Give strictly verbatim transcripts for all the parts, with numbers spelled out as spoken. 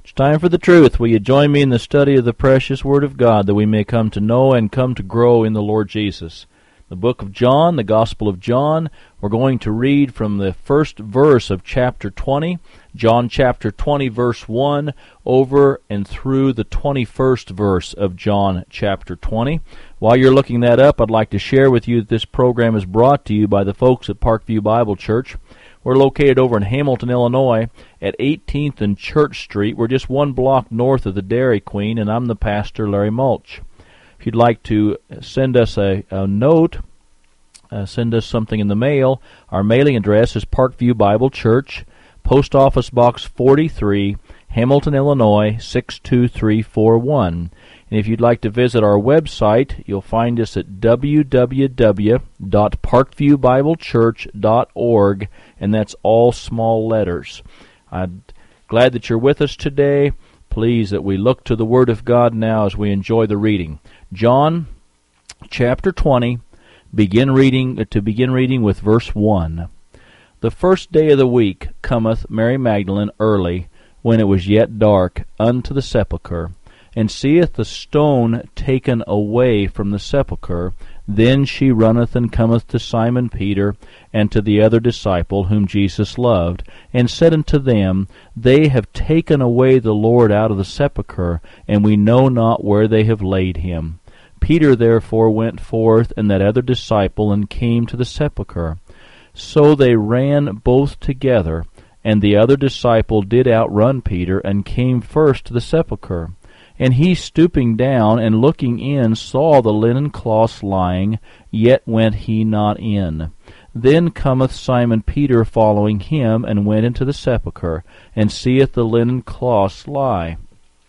It's time for the truth. Will you join me in the study of the precious Word of God, that we may come to know and come to grow in the Lord Jesus? The book of John, the Gospel of John. We're going to read from the first verse of chapter twenty, John chapter twenty, verse one, over and through the twenty-first verse of John chapter twenty. While you're looking that up, I'd like to share with you that this program is brought to you by the folks at Parkview Bible Church. We're located over in Hamilton, Illinois, at eighteenth and Church Street. We're just one block north of the Dairy Queen, and I'm the pastor, Larry Mulch. If you'd like to send us a, a note, uh, send us something in the mail, our mailing address is Parkview Bible Church, Post Office Box forty-three, Hamilton, Illinois, six two three four one. And if you'd like to visit our website, you'll find us at w w w dot parkview bible church dot org, and that's all small letters. I'm glad that you're with us today. Please, that we look to the Word of God now as we enjoy the reading. John chapter twenty, begin reading to begin reading with verse one. The first day of the week cometh Mary Magdalene early, when it was yet dark, unto the sepulchre, and seeth the stone taken away from the sepulchre. Then she runneth and cometh to Simon Peter, and to the other disciple whom Jesus loved, and said unto them, They have taken away the Lord out of the sepulchre, and we know not where they have laid him. Peter therefore went forth, and that other disciple, and came to the sepulchre. So they ran both together, and the other disciple did outrun Peter, and came first to the sepulchre. And he, stooping down and looking in, saw the linen cloths lying, yet went he not in. Then cometh Simon Peter following him, and went into the sepulchre, and seeth the linen cloths lie,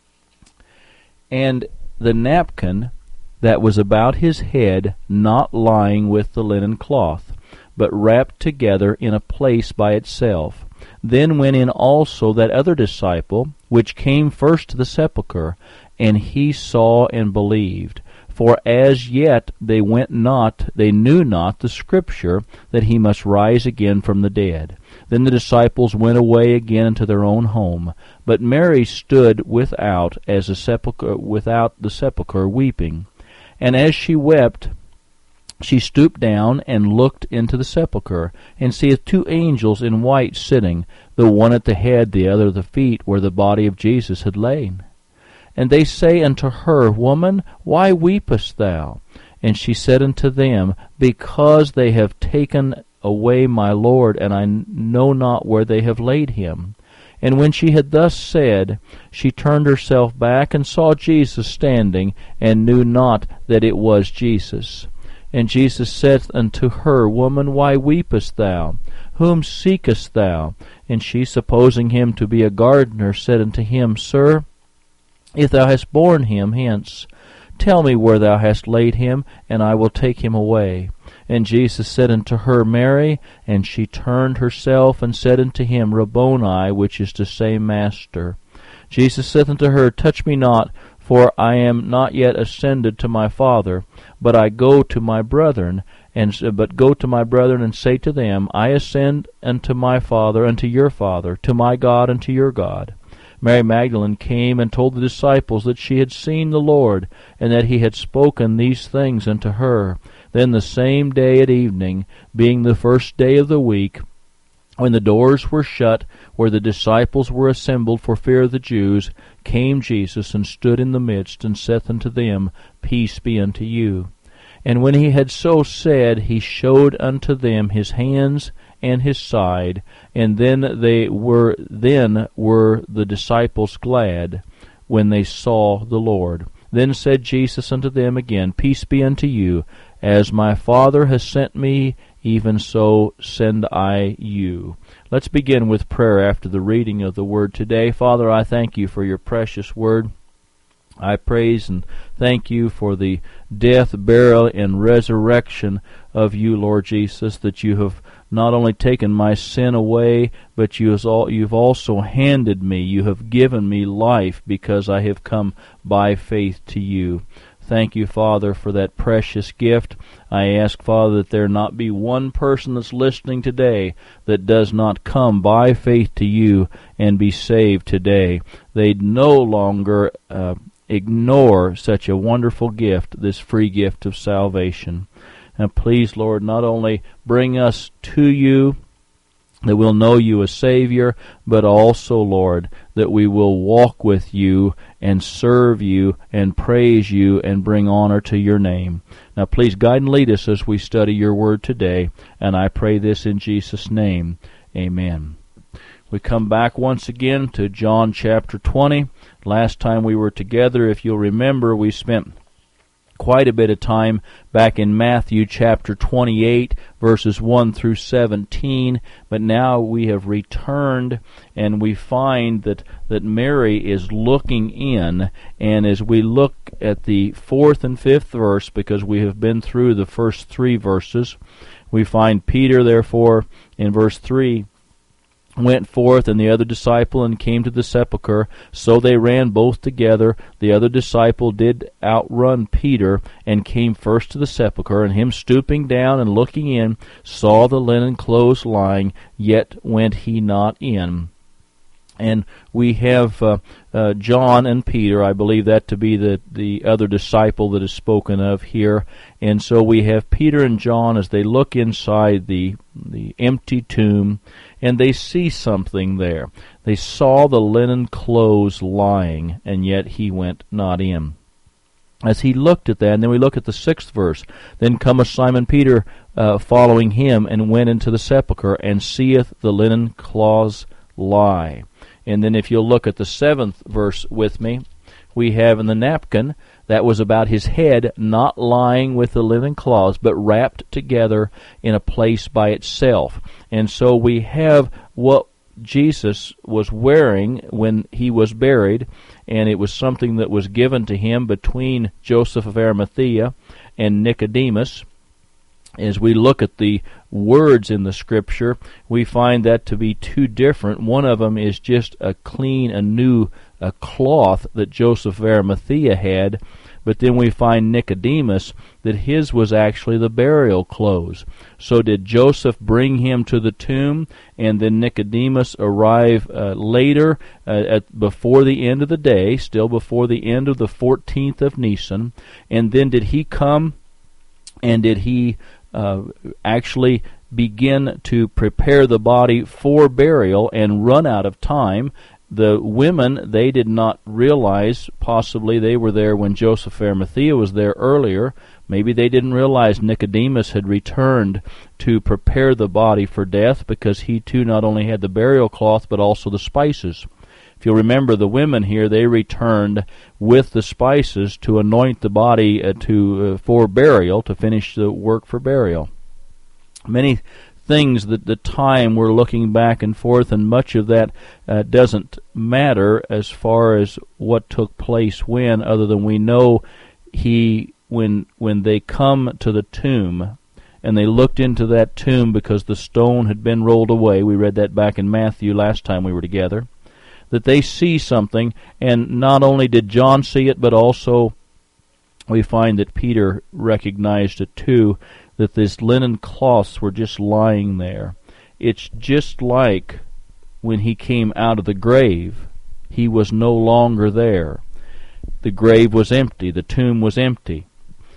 and the napkin that was about his head not lying with the linen cloth, but wrapped together in a place by itself. Then went in also that other disciple, which came first to the sepulchre, and he saw and believed. For as yet they went not, they knew not the Scripture, that he must rise again from the dead. Then the disciples went away again into their own home. But Mary stood without, as a sepulchre, without the sepulchre, weeping. And as she wept, she stooped down and looked into the sepulchre, and seeth two angels in white sitting, the one at the head, the other at the feet, where the body of Jesus had lain. And they say unto her, Woman, why weepest thou? And she said unto them, Because they have taken away my Lord, and I know not where they have laid him. And when she had thus said, she turned herself back, and saw Jesus standing, and knew not that it was Jesus. And Jesus said unto her, Woman, why weepest thou? Whom seekest thou? And she, supposing him to be a gardener, said unto him, Sir, if thou hast borne him hence, tell me where thou hast laid him, and I will take him away. And Jesus said unto her, Mary. And she turned herself, and said unto him, Rabboni, which is to say, Master. Jesus saith unto her, Touch me not, for I am not yet ascended to my Father, but I go to my brethren, and but go to my brethren, and say to them, I ascend unto my Father, unto your Father, to my God, and to your God. Mary Magdalene came and told the disciples that she had seen the Lord, and that he had spoken these things unto her. Then the same day at evening, being the first day of the week, when the doors were shut, where the disciples were assembled for fear of the Jews, came Jesus, and stood in the midst, and saith unto them, Peace be unto you. And when he had so said, he showed unto them his hands and his side. And then they were then were the disciples glad when they saw the Lord. Then said Jesus unto them again, Peace be unto you. As my Father has sent me, even so send I you. Let's begin with prayer after the reading of the Word today. Father, I thank you for your precious Word. I praise and thank you for the death, burial, and resurrection of you, Lord Jesus, that you have not only taken my sin away, but you you've also handed me, you have given me life because I have come by faith to you. Thank you, Father, for that precious gift. I ask, Father, that there not be one person that's listening today that does not come by faith to you and be saved today. They no longer uh, ignore such a wonderful gift, this free gift of salvation. And please, Lord, not only bring us to you, that we'll know you as Savior, but also, Lord, that we will walk with you and serve you and praise you and bring honor to your name. Now please guide and lead us as we study your word today, and I pray this in Jesus' name. Amen. We come back once again to John chapter twenty. Last time we were together, if you'll remember, we spent quite a bit of time back in Matthew chapter twenty-eight, verses one through seventeen, but now we have returned and we find that, that Mary is looking in, and as we look at the fourth and fifth verse, because we have been through the first three verses, we find Peter, therefore, in verse three, went forth, and the other disciple, and came to the sepulchre. So they ran both together. The other disciple did outrun Peter, and came first to the sepulchre, and him stooping down and looking in, saw the linen clothes lying, yet went he not in. And we have uh, uh, John and Peter, I believe that to be the, the other disciple that is spoken of here. And so we have Peter and John as they look inside the, the empty tomb, and they see something there. They saw the linen clothes lying, and yet he went not in. As he looked at that, and then we look at the sixth verse, then cometh Simon Peter uh, following him, and went into the sepulchre, and seeth the linen cloths lie. And then if you'll look at the seventh verse with me, we have in the napkin, that was about his head, not lying with the linen cloths, but wrapped together in a place by itself. And so we have what Jesus was wearing when he was buried, and it was something that was given to him between Joseph of Arimathea and Nicodemus. As we look at the words in the Scripture, we find that to be two different. One of them is just a clean, a new a cloth that Joseph of Arimathea had, but then we find Nicodemus that his was actually the burial clothes. So did Joseph bring him to the tomb, and then Nicodemus arrive uh, later, uh, at before the end of the day, still before the end of the fourteenth of Nisan, and then did he come, and did he uh, actually begin to prepare the body for burial and run out of time? The women, they did not realize, possibly they were there when Joseph of Arimathea was there earlier. Maybe they didn't realize Nicodemus had returned to prepare the body for death, because he too not only had the burial cloth but also the spices. If you'll remember, the women here, they returned with the spices to anoint the body uh, to uh, for burial, to finish the work for burial. Many things that the time we're looking back and forth, and much of that uh, doesn't matter as far as what took place when, other than we know he when when they come to the tomb and they looked into that tomb because the stone had been rolled away. We read that back in Matthew last time we were together, that they see something, and not only did John see it, but also we find that Peter recognized it too, that these linen cloths were just lying there. It's just like when he came out of the grave, he was no longer there. The grave was empty, the tomb was empty.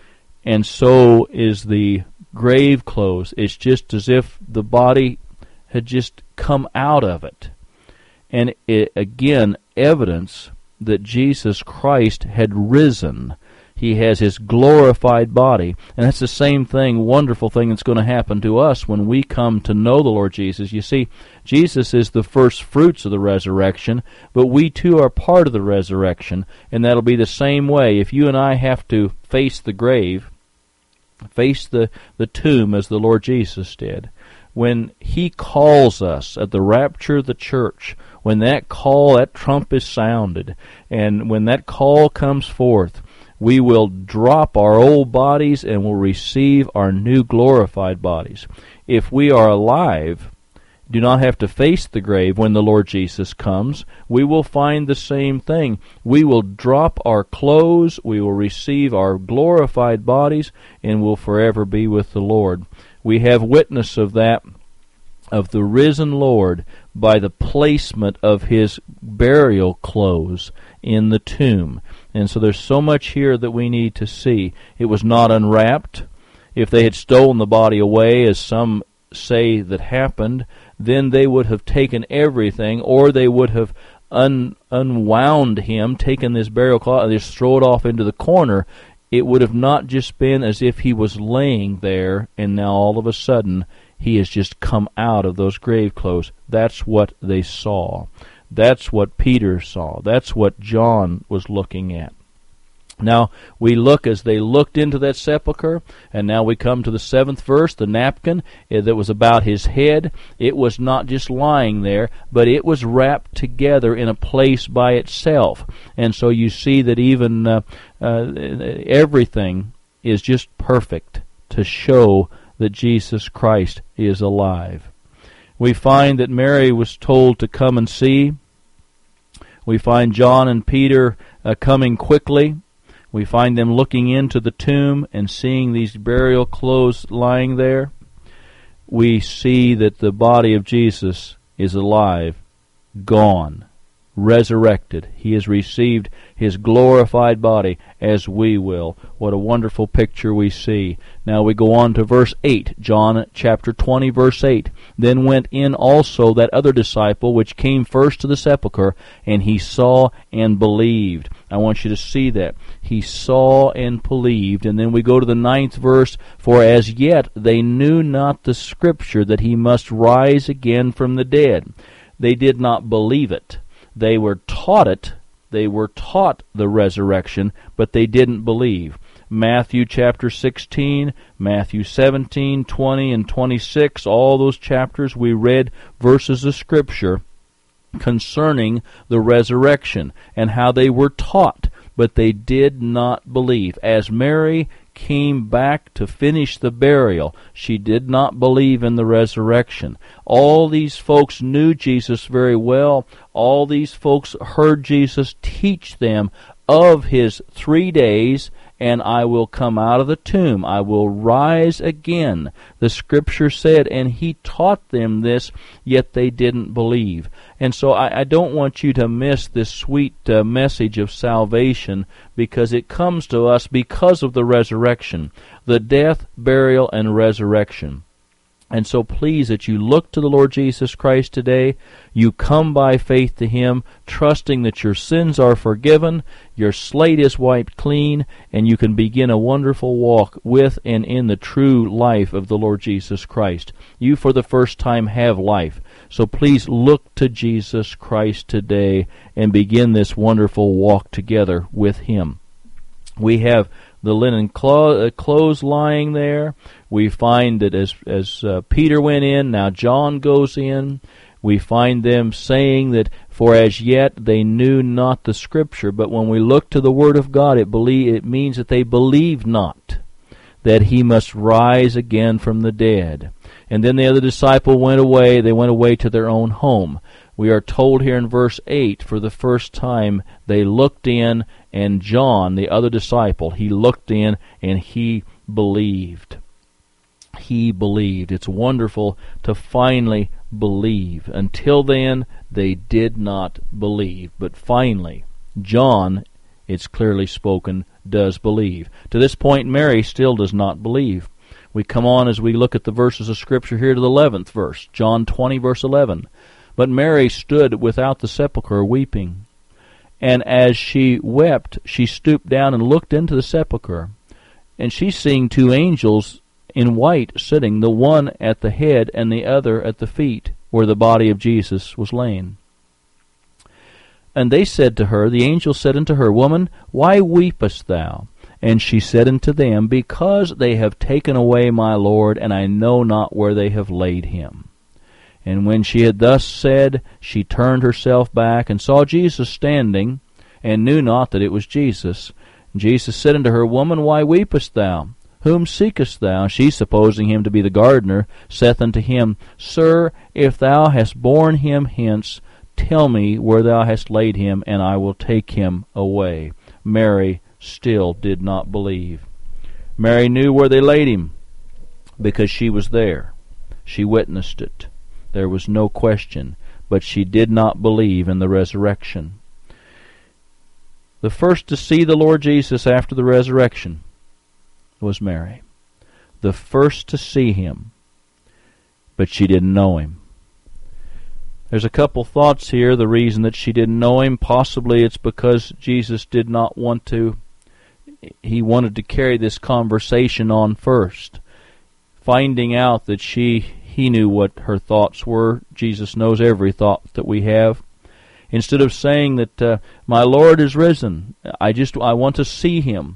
And so is the grave clothes. It's just as if the body had just come out of it. And it, again, evidence that Jesus Christ had risen. He has his glorified body. And that's the same thing, wonderful thing that's going to happen to us when we come to know the Lord Jesus. You see, Jesus is the first fruits of the resurrection, but we too are part of the resurrection. And that'll be the same way. If you and I have to face the grave, face the, the tomb as the Lord Jesus did, when he calls us at the rapture of the church, when that call, that trump is sounded, and when that call comes forth, we will drop our old bodies and will receive our new glorified bodies. If we are alive, do not have to face the grave when the Lord Jesus comes. We will find the same thing. We will drop our clothes, we will receive our glorified bodies, and will forever be with the Lord. We have witness of that, of the risen Lord, by the placement of his burial clothes in the tomb. And so there's so much here that we need to see. It was not unwrapped. If they had stolen the body away, as some say that happened, then they would have taken everything, or they would have un, unwound him, taken this burial cloth, and just throw it off into the corner. It would have not just been as if he was laying there, and now all of a sudden he has just come out of those grave clothes. That's what they saw. That's what Peter saw. That's what John was looking at. Now, we look as they looked into that sepulchre, and now we come to the seventh verse, the napkin that was about his head. It was not just lying there, but it was wrapped together in a place by itself. And so you see that even uh, uh, everything is just perfect to show that Jesus Christ is alive. We find that Mary was told to come and see. We find John and Peter uh, coming quickly. We find them looking into the tomb and seeing these burial clothes lying there. We see that the body of Jesus is alive, gone, resurrected. He has received his glorified body as we will. What a wonderful picture we see. Now we go on to verse eight, John chapter twenty, verse eight. Then went in also that other disciple which came first to the sepulchre, and he saw and believed. I want you to see that. He saw and believed. And then we go to the ninth verse. For as yet they knew not the scripture that he must rise again from the dead. They did not believe it. They were taught it. They were taught the resurrection, but they didn't believe. Matthew chapter sixteen, Matthew seventeen, twenty, and twenty-six, all those chapters we read verses of Scripture concerning the resurrection and how they were taught, but they did not believe. As Mary came back to finish the burial, she did not believe in the resurrection. All these folks knew Jesus very well. All these folks heard Jesus teach them of his three days, and I will come out of the tomb. I will rise again. The Scripture said, and he taught them this, yet they didn't believe. And so I, I don't want you to miss this sweet uh, message of salvation, because it comes to us because of the resurrection, the death, burial, and resurrection. And so please, that you look to the Lord Jesus Christ today, you come by faith to him, trusting that your sins are forgiven, your slate is wiped clean, and you can begin a wonderful walk with and in the true life of the Lord Jesus Christ. You for the first time have life. So please look to Jesus Christ today and begin this wonderful walk together with him. We have the linen clothes lying there. We find that as as uh, Peter went in, now John goes in. We find them saying that, for as yet they knew not the Scripture. But when we look to the Word of God, it believe, it means that they believed not that he must rise again from the dead. And then the other disciple went away. They went away to their own home. We are told here in verse eight, for the first time they looked in, and John, the other disciple, he looked in and he believed. He believed. It's wonderful to finally believe. Until then, they did not believe. But finally, John, it's clearly spoken, does believe. To this point, Mary still does not believe. We come on as we look at the verses of Scripture here to the eleventh verse, John twenty, verse eleven. But Mary stood without the sepulchre weeping. And as she wept, she stooped down and looked into the sepulchre. And she seeing two angels in white sitting, the one at the head and the other at the feet, where the body of Jesus was lain. And they said to her, the angel said unto her, Woman, why weepest thou? And she said unto them, Because they have taken away my Lord, and I know not where they have laid him. And when she had thus said, she turned herself back, and saw Jesus standing, and knew not that it was Jesus. And Jesus said unto her, Woman, why weepest thou? Whom seekest thou? She, supposing him to be the gardener, saith unto him, Sir, if thou hast borne him hence, tell me where thou hast laid him, and I will take him away. Mary still did not believe. Mary knew where they laid him, because she was there. She witnessed it. There was no question, but she did not believe in the resurrection. The first to see the Lord Jesus after the resurrection was Mary. The first to see him, but she didn't know him. There's a couple thoughts here. The reason that she didn't know him, possibly it's because Jesus did not want to, he wanted to carry this conversation on first. Finding out that she, he knew what her thoughts were. Jesus knows every thought that we have. Instead of saying that, uh, my Lord is risen, I just, I want to see him.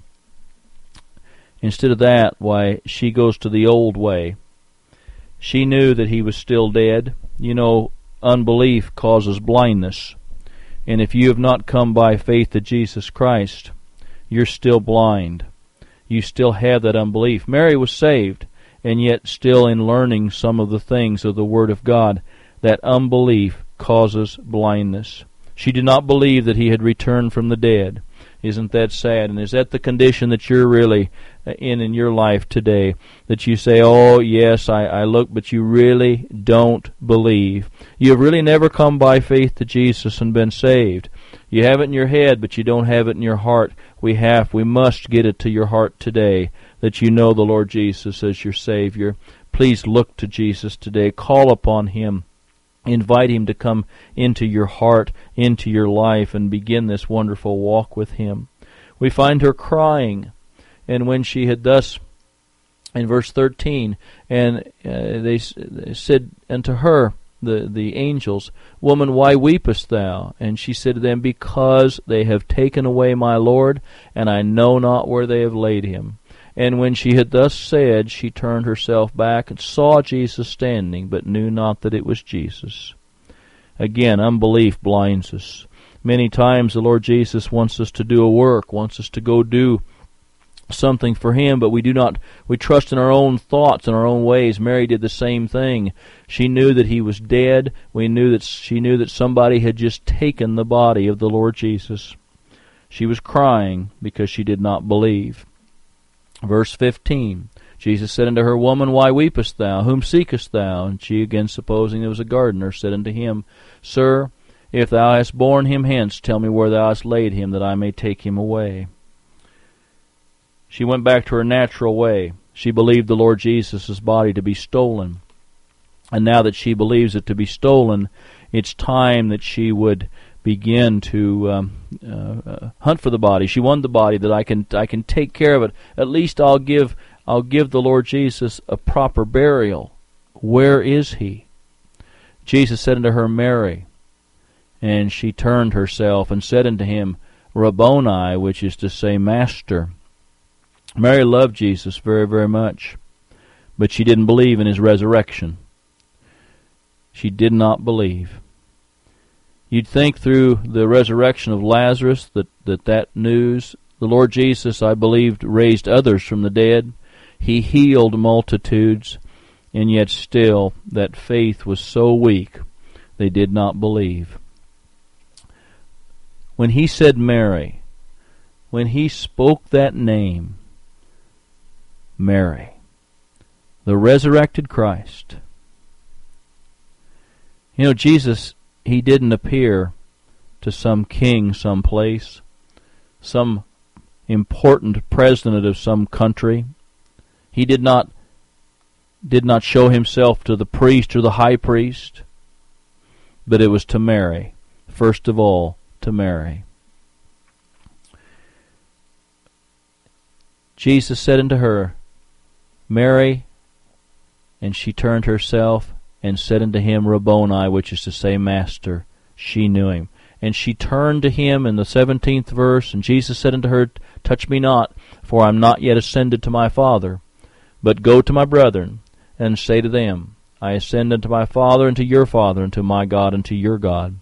Instead of that, why, she goes to the old way. She knew that he was still dead. You know, unbelief causes blindness. And if you have not come by faith to Jesus Christ, you're still blind. You still have that unbelief. Mary was saved, and yet still in learning some of the things of the Word of God, that unbelief causes blindness. She did not believe that he had returned from the dead. Isn't that sad? And is that the condition that you're really in in your life today? That you say, oh, yes, I, I look, but you really don't believe. You have really never come by faith to Jesus and been saved. You have it in your head, but you don't have it in your heart. We have, we must get it to your heart today, that you know the Lord Jesus as your Savior. Please look to Jesus today. Call upon him. Invite him to come into your heart, into your life, and begin this wonderful walk with him. We find her crying, and when she had thus, in verse thirteen, and uh, they, they said unto her, the, the angels, Woman, why weepest thou? And she said to them, Because they have taken away my Lord, and I know not where they have laid him. And when she had thus said, she turned herself back and saw Jesus standing, but knew not that it was Jesus. Again, unbelief blinds us. Many times the Lord Jesus wants us to do a work, wants us to go do something for him, but we do not, we trust in our own thoughts and our own ways. Mary did the same thing. She knew that he was dead. We knew that she knew that somebody had just taken the body of the Lord Jesus. She was crying because she did not believe. Verse fifteen, Jesus said unto her, Woman, why weepest thou? Whom seekest thou? And she, again supposing it was a gardener, said unto him, Sir, if thou hast borne him hence, tell me where thou hast laid him, that I may take him away. She went back to her natural way. She believed the Lord Jesus' body to be stolen. And now that she believes it to be stolen, it's time that she would begin to um, uh, uh, hunt for the body. She wanted the body, that I can I can take care of it. At least I'll give I'll give the Lord Jesus a proper burial. Where is he? Jesus said unto her, Mary. And she turned herself and said unto him, Rabboni, which is to say, Master. Mary loved Jesus very, very much, but she didn't believe in his resurrection. She did not believe. You'd think through the resurrection of Lazarus that, that that news, the Lord Jesus, I believed, raised others from the dead. He healed multitudes, and yet still that faith was so weak they did not believe. When he said Mary, when he spoke that name, Mary, the resurrected Christ. You know, Jesus, he didn't appear to some king someplace, some important president of some country. He did not did not show himself to the priest or the high priest, but it was to Mary, first of all to Mary. Jesus said unto her, Mary, and she turned herself and said unto him, Rabboni, which is to say, Master. She knew him. And she turned to him in the seventeenth verse, and Jesus said unto her, Touch me not, for I am not yet ascended to my Father, but go to my brethren, and say to them, I ascend unto my Father, and to your Father, and to my God, and to your God.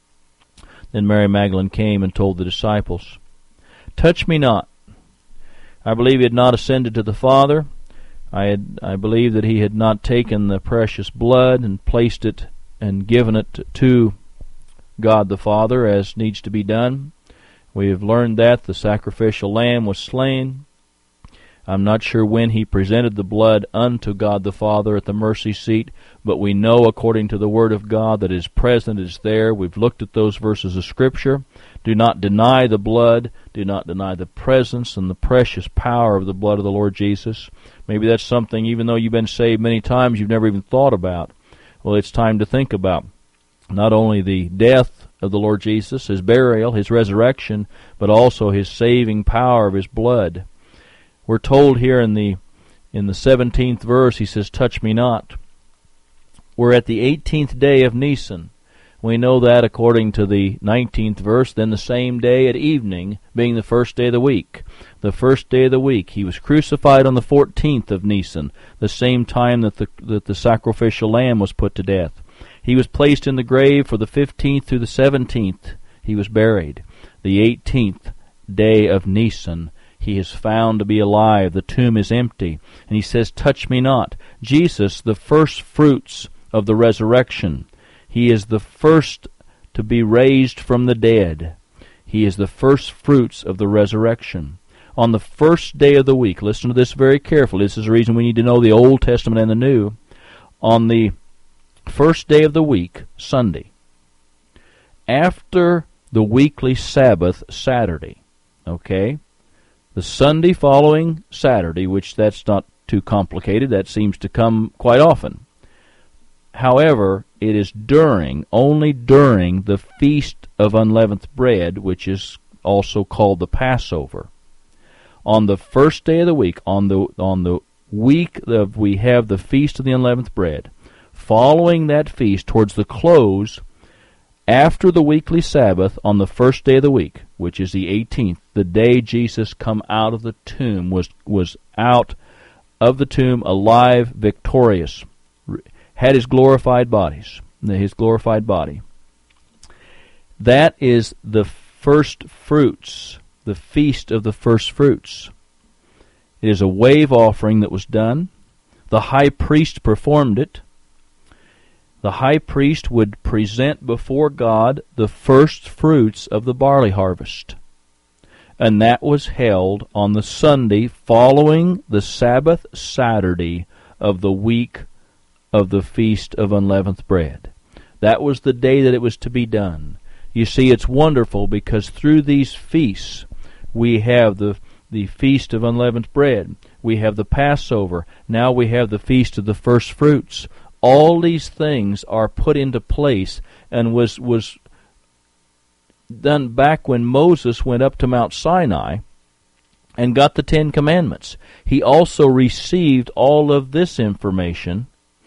Then Mary Magdalene came and told the disciples, Touch me not, I believe he had not ascended to the Father. I had, I believe that he had not taken the precious blood and placed it and given it to God the Father as needs to be done. We have learned that the sacrificial lamb was slain. I'm not sure when he presented the blood unto God the Father at the mercy seat, but we know according to the Word of God that His presence is there. We've looked at those verses of Scripture. Do not deny the blood. Do not deny the presence and the precious power of the blood of the Lord Jesus. Maybe that's something, even though you've been saved many times, you've never even thought about. Well, it's time to think about not only the death of the Lord Jesus, His burial, His resurrection, but also His saving power of His blood. We're told here in the in the seventeenth verse, he says, "Touch me not." We're at the eighteenth day of Nisan. We know that according to the nineteenth verse, then the same day at evening, being the first day of the week. The first day of the week. He was crucified on the fourteenth of Nisan, the same time that the, that the sacrificial lamb was put to death. He was placed in the grave for the fifteenth through the seventeenth. He was buried. The eighteenth day of Nisan, he is found to be alive. The tomb is empty. And he says, "Touch me not." Jesus, the first fruits of the resurrection. He is the first to be raised from the dead. He is the first fruits of the resurrection. On the first day of the week, listen to this very carefully. This is the reason we need to know the Old Testament and the New. On the first day of the week, Sunday, after the weekly Sabbath, Saturday, okay? The Sunday following Saturday, which that's not too complicated, that seems to come quite often. However, it is during, only during the Feast of Unleavened Bread, which is also called the Passover. On the first day of the week, on the on the week of we have the Feast of the Unleavened Bread. Following that feast, towards the close, after the weekly Sabbath, on the first day of the week, which is the eighteenth, the day Jesus come out of the tomb, was was out of the tomb alive, victorious, had his glorified bodies, his glorified body. That is the first fruits, the feast of the first fruits. It is a wave offering that was done. The high priest performed it. The high priest would present before God the first fruits of the barley harvest. And that was held on the Sunday following the Sabbath Saturday of the week of the Feast of Unleavened Bread. That was the day that it was to be done. You see, it's wonderful because through these feasts we have the, the Feast of Unleavened Bread. We have the Passover. Now we have the Feast of the First Fruits. All these things are put into place and was was done back when Moses went up to Mount Sinai and got the Ten Commandments. He also received all of this information,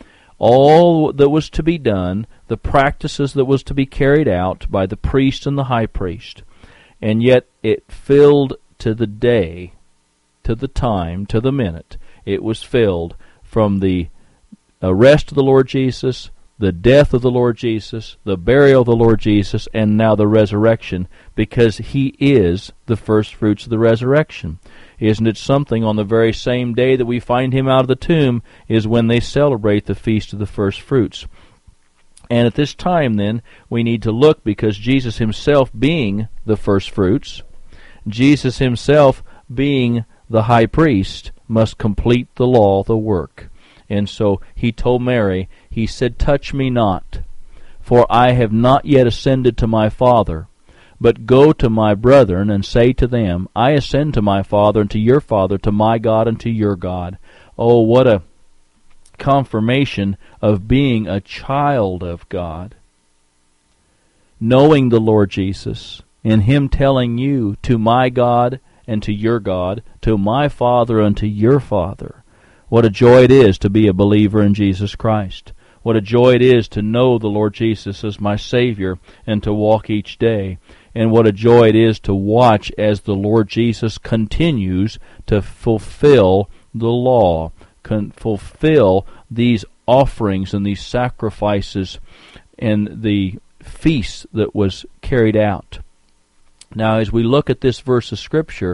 all that was to be done, the practices that was to be carried out by the priest and the high priest. And yet it filled to the day, to the time, to the minute. It was filled from the arrest of the Lord Jesus, the death of the Lord Jesus, the burial of the Lord Jesus, and now the resurrection, because He is the first fruits of the resurrection. Isn't it something, on the very same day that we find Him out of the tomb is when they celebrate the Feast of the First Fruits. And at this time, then, we need to look, because Jesus Himself being the first fruits, Jesus Himself being the high priest, must complete the law, the work. And so He told Mary, He said, "Touch me not, for I have not yet ascended to my Father, but go to my brethren and say to them, I ascend to my Father and to your Father, to my God and to your God." Oh, what a confirmation of being a child of God. Knowing the Lord Jesus, and Him telling you, to my God and to your God, to my Father and to your Father. What a joy it is to be a believer in Jesus Christ. What a joy it is to know the Lord Jesus as my Savior and to walk each day. And what a joy it is to watch as the Lord Jesus continues to fulfill the law, can fulfill these offerings and these sacrifices and the feast that was carried out. Now, as we look at this verse of Scripture,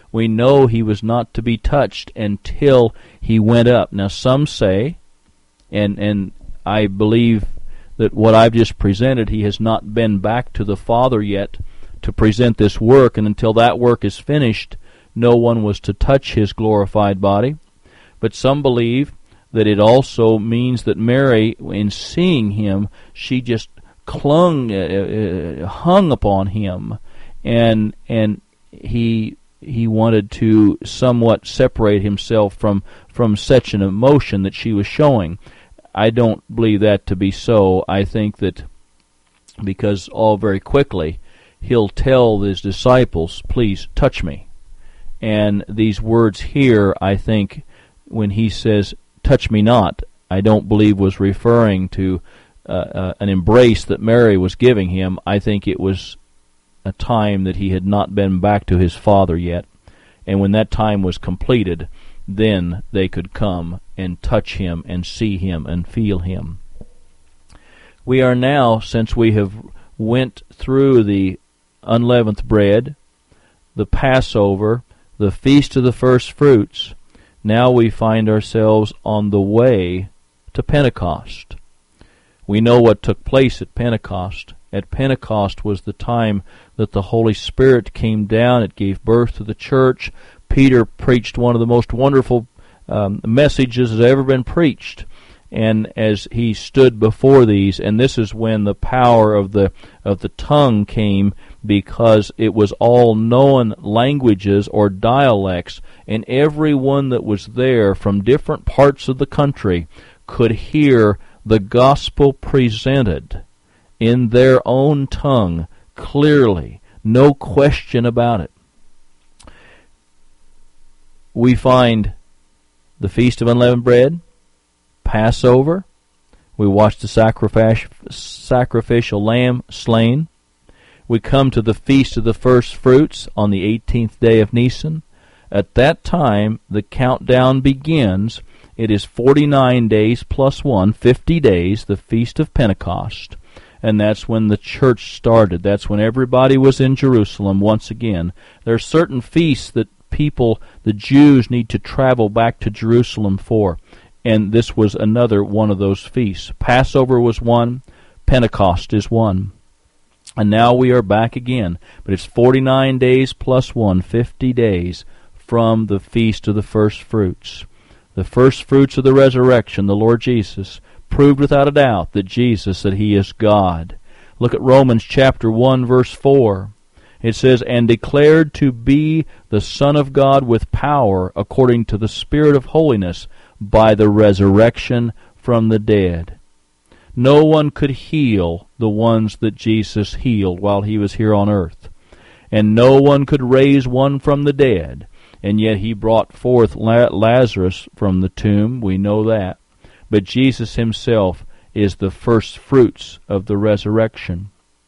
We know he was not to be touched until he went up. Now some say, and and I believe that what I've just presented, he has not been back to the Father yet to present this work, and until that work is finished, no one was to touch his glorified body. But some believe that it also means that Mary, in seeing him, she just clung, uh, hung upon him, and and he he wanted to somewhat separate himself from from such an emotion that she was showing. I don't believe that to be so. I think that because all very quickly he'll tell his disciples, please touch me. And these words here, I think, when he says, touch me not, I don't believe was referring to uh, uh, an embrace that Mary was giving him. I think it was a time that he had not been back to his Father yet. And when that time was completed, then they could come and touch him and see him and feel him. We are now, since we have went through the unleavened bread, the Passover, the Feast of the First Fruits, now we find ourselves on the way to Pentecost. We know what took place at Pentecost. At Pentecost was the time that the Holy Spirit came down. It gave birth to the church. Peter preached one of the most wonderful um, messages that has ever been preached. And as he stood before these, and this is when the power of the of the tongue came, because it was all known languages or dialects, and everyone that was there from different parts of the country could hear the gospel presented in their own tongue clearly, no question about it. We find the Feast of Unleavened Bread, Passover. We watch the sacrifice, sacrificial lamb slain. We come to the Feast of the First Fruits on the eighteenth day of Nisan. At that time, the countdown begins. It is forty-nine days plus one, fifty days, the Feast of Pentecost. And that's when the church started. That's when everybody was in Jerusalem once again. There are certain feasts that people, the Jews, need to travel back to Jerusalem for. And this was another one of those feasts. Passover was one. Pentecost is one. And now we are back again. But it's forty-nine days plus one, fifty days from the Feast of the First Fruits. The first fruits of the resurrection, the Lord Jesus, proved without a doubt that Jesus, that He is God. Look at Romans chapter one, verse four. It says, and declared to be the Son of God with power according to the Spirit of holiness by the resurrection from the dead. No one could heal the ones that Jesus healed while He was here on earth. And no one could raise one from the dead. And yet He brought forth Lazarus from the tomb. We know that. But Jesus Himself is the first fruits of the resurrection.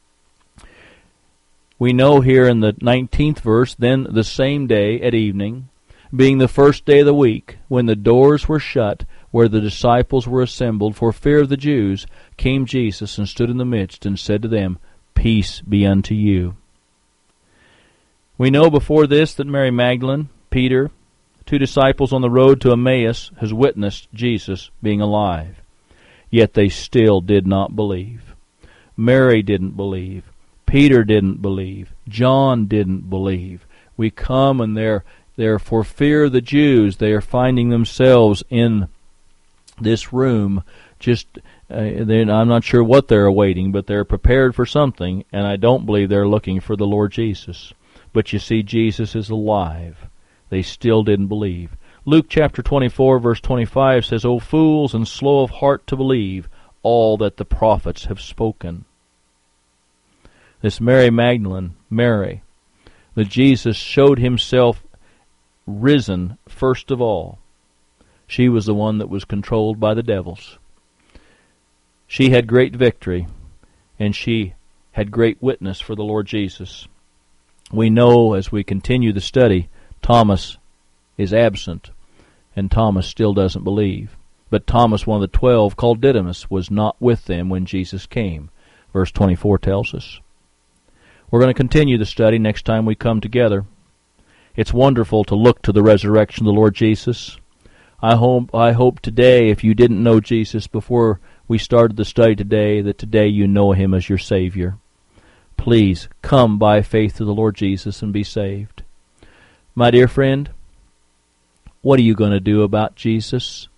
We know here in the nineteenth verse, then the same day at evening, being the first day of the week, when the doors were shut, where the disciples were assembled for fear of the Jews, came Jesus and stood in the midst and said to them, peace be unto you. We know before this that Mary Magdalene, Peter, two disciples on the road to Emmaus, has witnessed Jesus being alive. Yet they still did not believe. Mary didn't believe. Peter didn't believe. John didn't believe. We come and they're, they're for fear of the Jews. They are finding themselves in this room. Just, uh, I'm not sure what they're awaiting, but they're prepared for something, and I don't believe they're looking for the Lord Jesus. But you see, Jesus is alive. They still didn't believe. Luke chapter twenty-four, verse twenty-five says, O fools and slow of heart to believe all that the prophets have spoken. This Mary Magdalene, Mary, that Jesus showed Himself risen first of all. She was the one that was controlled by the devils. She had great victory, and she had great witness for the Lord Jesus. We know as we continue the study, Thomas is absent, and Thomas still doesn't believe. But Thomas, one of the twelve, called Didymus, was not with them when Jesus came. Verse twenty-four tells us. We're going to continue the study next time we come together. It's wonderful to look to the resurrection of the Lord Jesus. I hope, I hope today, if you didn't know Jesus before we started the study today, that today you know Him as your Savior. Please come by faith to the Lord Jesus and be saved. My dear friend, what are you going to do about Jesus?